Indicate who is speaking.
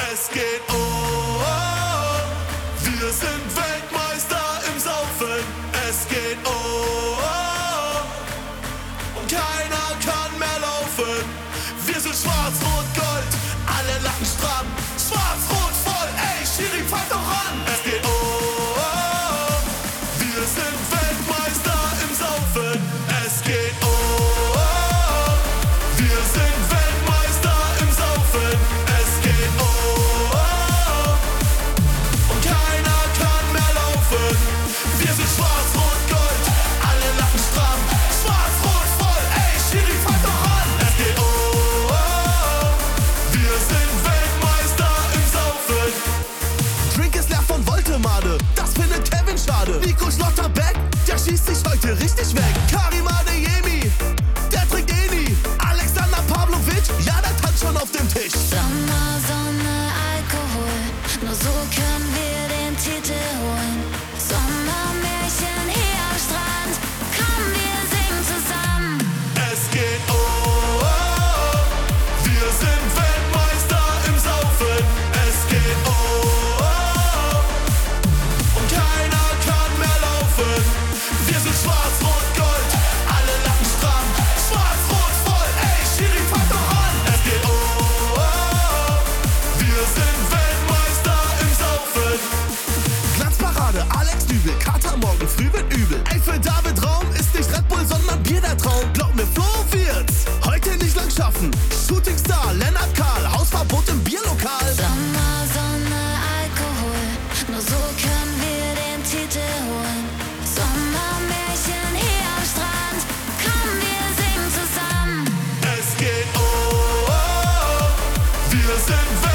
Speaker 1: Es geht oh, oh, wir sind Weltmeister im Saufen. Es geht oh, oh, und keiner kann mehr laufen. Wir sind schwarz, rot, gold, alle lachen stramm. Schwarz, rot, voll, ey, Schiri, pfeift doch an. Es geht oh, oh, wir sind Weltmeister im Saufen. Es geht oh, oh, wir sind Weltmeister im Saufen. Es geht oh, oh, und keiner kann mehr laufen. Wir sind schwarz, rot, gold, alle lachen stramm. Schwarz, rot, voll, ey, Schiri, pfeift doch an. Es geht oh, oh, wir sind Weltmeister im Saufen.
Speaker 2: Drink ist leer von Voltemade, das findet Kevin schade. Nico Schlotterbeck, der schießt sich heute richtig weg. Karim Adeyemi, der trinkt eh nie. Alexander Pavlovic, ja, der tanzt schon auf dem Tisch.
Speaker 3: Sommer, Sonne, Alkohol, nur so können wir den Titel holen. Sommermärchen hier am Strand, komm, wir singen zusammen.
Speaker 1: Es geht oh, oh, wir sind Weltmeister im Saufen. Es geht oh, oh, und keiner kann mehr laufen. Wir sind schwarz, rot, gold, alle lachen stramm. Schwarz, rot, voll, ey, Schiri, pfeift doch an. Es geht oh, oh, wir sind Weltmeister im Saufen.
Speaker 2: Glanzparade, Alex Dübel, Kater morgen früh wird übel. Ey, für David Raum ist nicht Red Bull, sondern Bier der Traum. Glaub mir, Flo wird's heute nicht lang schaffen. Shootingstar, Lennart Karl, Hausverbot im Bierlokal.
Speaker 3: Sommer, Sonne, Alkohol, nur so können wir den Titel holen. Sommermärchen hier am Strand, komm, wir singen zusammen.
Speaker 1: Es geht oh, oh, wir sind